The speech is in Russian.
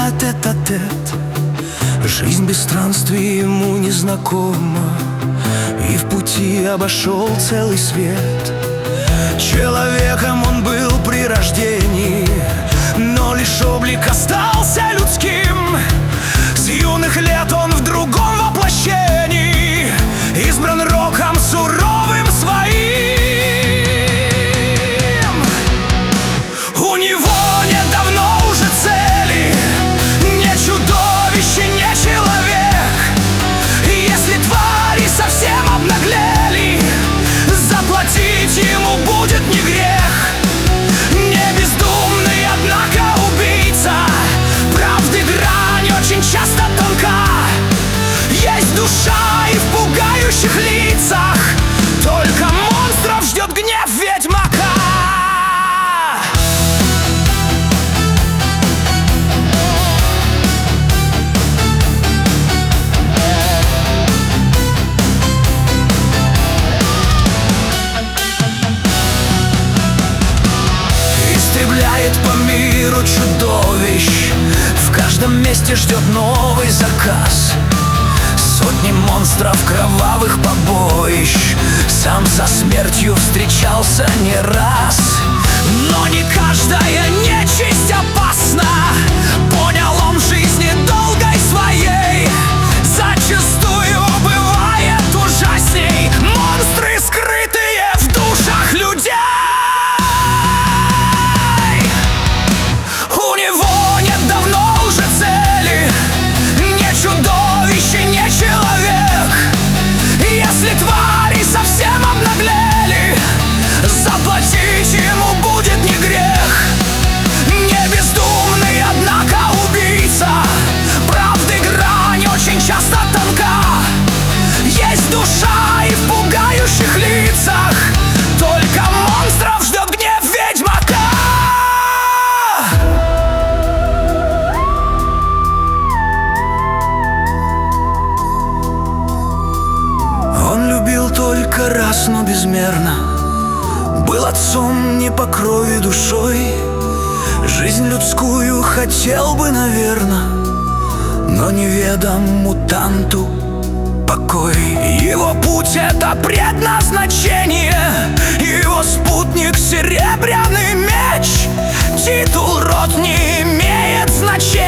а тет-а-тет. Жизнь без странствий ему незнакома, и в пути обошел целый свет. Человеком он был при рождении, но лишь облик остался людским. С юных лет он в другом воплощении, избран роком суровым своим. У него нет давно уже цели, не чудовище, не человек. Если твари совсем обнаглели, заплатить ему будет не грех. Не бездумный, однако убийца, правды грань очень часто тонка. Есть душа и в пугающих лицах, только монстров ждет гнев ведьмака. Истребляет по миру чудовищ, в каждом месте ждет новый заказ. Сотни монстров, кровавых побоищ, сам со смертью встречался не раз. Но не каждая нечисть опасна, понял он в жизни долгой своей. Зачастую бывает ужасней монстры, скрытые в душах людей. У него нет давно уже цели, не чудовище, не человек. Если твари совсем обнаглели, заплатить ему будет не грех. Не бездумный, однако убийца, правды грань очень часто тонка. Есть душа и в пугающих лицах, только монстров ждет гнев ведьмака. Он любил только раз, но безмерно, был отцом не по крови душой. Жизнь людскую хотел бы, наверно, но неведом мутанту покой. Его путь — это предназначение, его спутник — серебряный меч. Титул, род не имеет значения.